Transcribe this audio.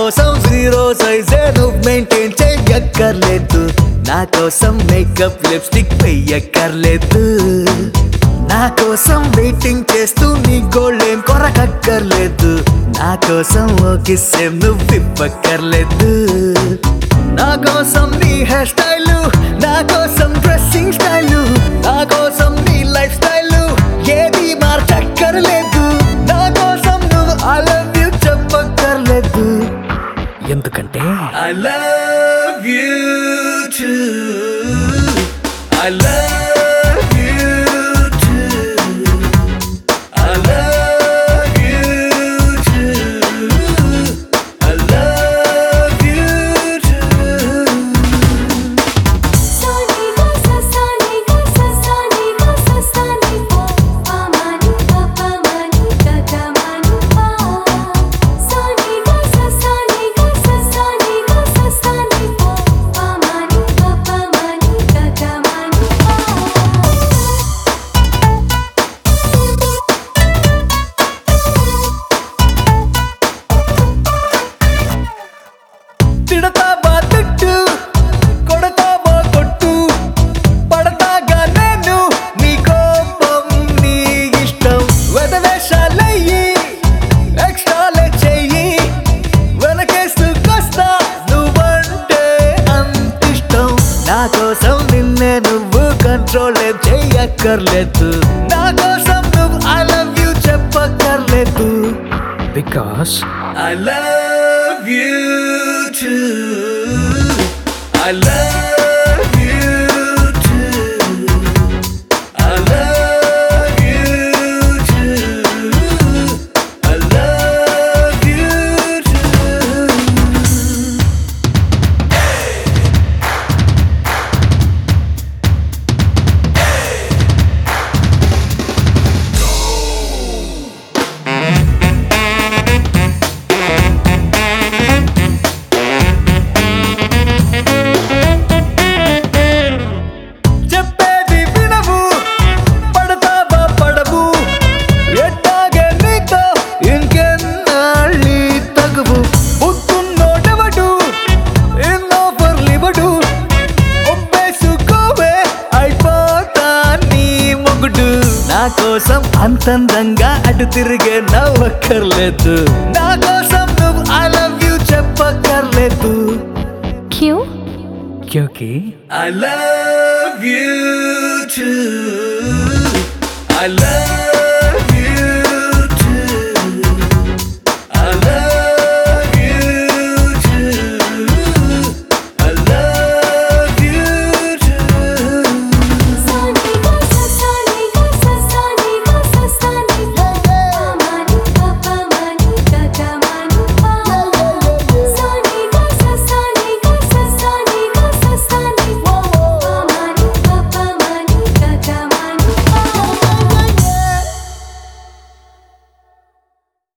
కోసం జీరో సైజే నువ్వు మెయింటైన్ చెయ్యక్కర్లేదు, నా కోసం మేకప్ లిప్స్టిక్ వెయ్యక్కర్లేదు, నా కోసం వెయిటింగ్ చేస్తూ నీ గోల్డేం కొరకక్కర్లేదు, నా కోసం ఓ కిస్సేం నువ్వు ఇవ్వక్కర్లేదు, నా కోసం నీ హెయిర్ స్టైలు, నా కోసం డ్రెస్సింగ్ స్టైలు, నా కోసం నీ లైఫ్ స్టైలు ఏది మార్చక్కర్లేదు, నా కోసం నువ్వు ఐ లవ్ యూ చెప్పక్కర్లేదు, ఎందుకంటే I love you too, I love you too, I love you too, I love you too. తిడతావా తిట్టు, కొడతావా కొట్టు, పడతాగా నేను నీ కోపం నీ ఇష్టం, వెదవేషాలయ్యి ఎక్స్ట్రాలే చెయ్యి, వెనకేసుకొస్తా నువ్వంటే అంతిష్టం, నా కోసం నిన్నే నువ్వు కంట్రోల్ చెయ్యక్కర్లేదు, నా కోసం నువ్వు ఐ లవ్ యూ చెప్పక్కర్లేదు, because I love you too, I love you too, I love you too, I love you too. చెప్పేది వినవు, పడతావా పడవు, ఎట్టాగే నీతో ఇంకెన్నాళ్ళి తగువు, పుట్టున్నోడెవడు ఎన్నోఫర్లివడు, ఒప్పేసుకోవే అయిపోతా నీ మొగుడు, నా కోసం అంతందంగా అటు తిరిగే నవ్వక్కర్లేదు, నా కోసం నువ్వు ఐ లవ్ యూ చెప్పక్కర్లేదు, क्यों? क्योंकि I love you too, I love